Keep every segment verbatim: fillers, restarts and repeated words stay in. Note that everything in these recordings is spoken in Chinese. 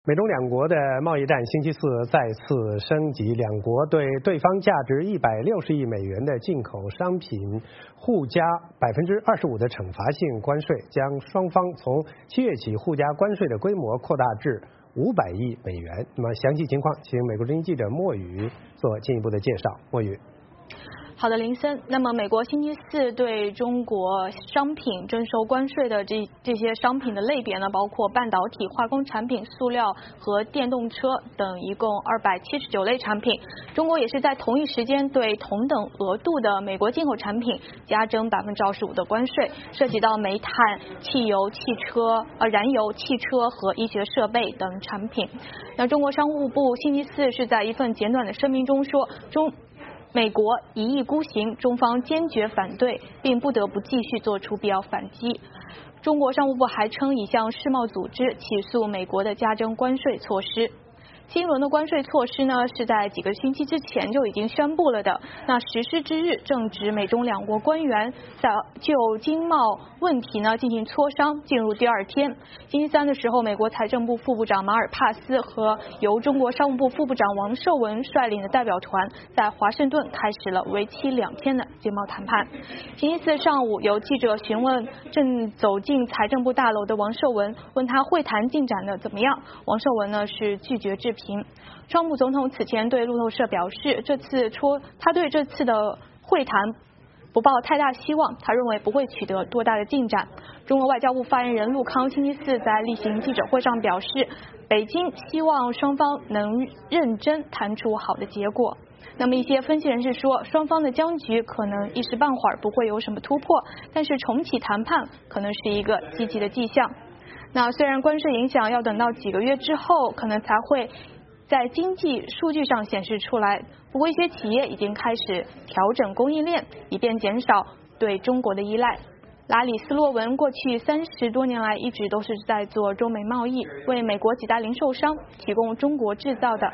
美中两国的贸易战星期四再次升级，两国对对方价值一百六十亿美元的进口商品互加百分之二十五的惩罚性关税，将双方从七月起互加关税的规模扩大至五百亿美元。那么详细情况，请美国之音记者莫宇做进一步的介绍。莫宇。 好的，林森。那么，美国星期四对中国商品征收关税的这这些商品的类别呢，包括半导体、化工产品、塑料和电动车等，一共二百七十九类产品。中国也是在同一时间对同等额度的美国进口产品加征百分之二十五的关税，涉及到煤炭、汽油、汽车、呃燃油、汽车和医学设备等产品。那中国商务部星期四是在一份简短的声明中说，中。美国一意孤行，中方坚决反对，并不得不继续做出必要反击。中国商务部还称已向世贸组织起诉美国的加征关税措施。新一轮的关税措施呢，是在几个星期之前就已经宣布了的。那实施之日正值美中两国官员在就经贸问题呢进行磋商进入第二天。星期三的时候，美国财政部副部长马尔帕斯和由中国商务部副部长王受文率领的代表团在华盛顿开始了为期两天的经贸谈判。星期四上午，有记者询问正走进财政部大楼的王受文，问他会谈进展的怎么样。王受文呢是拒绝置评。川普总统此前对路透社表示，这次戳他对这次的会谈不抱太大希望，他认为不会取得多大的进展。中国外交部发言人陆康星期四在例行记者会上表示，北京希望双方能认真谈出好的结果。那么一些分析人士说，双方的僵局可能一时半会儿不会有什么突破，但是重启谈判可能是一个积极的迹象。那虽然关税影响要等到几个月之后可能才会在经济数据上显示出来，不过一些企业已经开始调整供应链，以便减少对中国的依赖。拉里斯洛文过去三十多年来一直都是在做中美贸易，为美国几大零售商提供中国制造的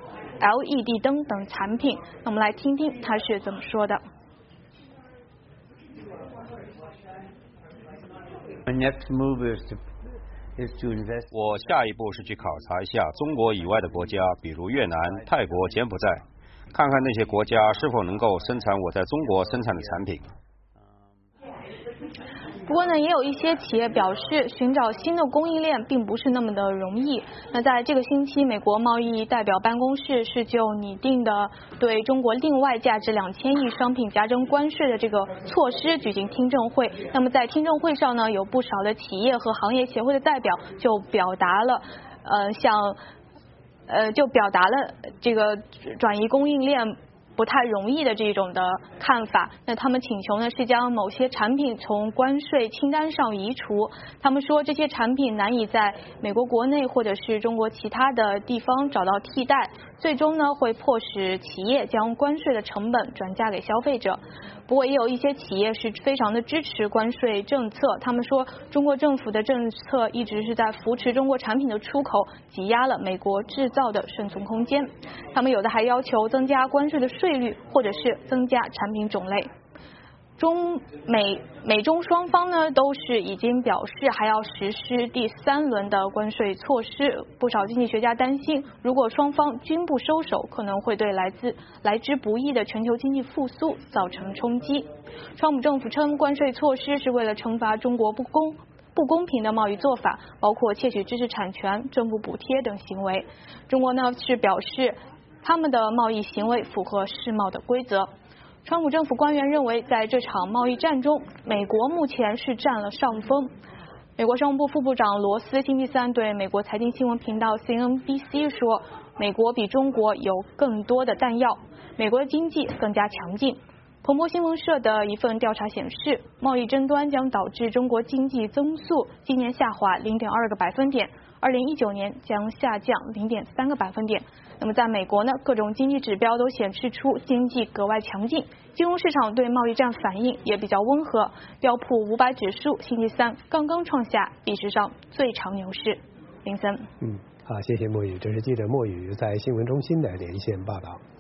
L E D 灯等产品。那我们来听听他是怎么说的。 My next move is to 我下一步是去考察一下中国以外的国家，比如越南、泰国、柬埔寨，看看那些国家是否能够生产我在中国生产的产品。 不过呢，也有一些企业表示，寻找新的供应链并不是那么的容易。那在这个星期，美国贸易代表办公室是就拟定的对中国另外价值两千亿商品加征关税的这个措施举行听证会。那么在听证会上呢，有不少的企业和行业协会的代表就表达了，呃，像，呃，就表达了这个转移供应链不太容易的这种的看法。那他们请求呢是将某些产品从关税清单上移除。他们说这些产品难以在美国国内或者是中国其他的地方找到替代，最终呢会迫使企业将关税的成本转嫁给消费者。不过也有一些企业是非常的支持关税政策，他们说中国政府的政策一直是在扶持中国产品的出口，挤压了美国制造的生存空间。他们有的还要求增加关税的税率，或者是增加产品种类。中美美中双方呢都是已经表示还要实施第三轮的关税措施。不少经济学家担心，如果双方均不收手，可能会对来自来之不易的全球经济复苏造成冲击。川普政府称，关税措施是为了惩罚中国不公不公平的贸易做法，包括窃取知识产权、政府补贴等行为。中国呢是表示他们的贸易行为符合世贸的规则。川普政府官员认为，在这场贸易战中，美国目前是占了上风。美国商务部副部长罗斯星期三对美国财经新闻频道 C N B C 说，美国比中国有更多的弹药，美国的经济更加强劲。彭博新闻社的一份调查显示，贸易争端将导致中国经济增速今年下滑 零点二个百分点，二零一九年将下降 零点三个百分点。那么在美国呢，各种经济指标都显示出经济格外强劲，金融市场对贸易战反应也比较温和。标普五百指数星期三刚刚创下历史上最长牛市。林森， 嗯，好，谢谢莫宇，这是记者莫宇在新闻中心的连线报道。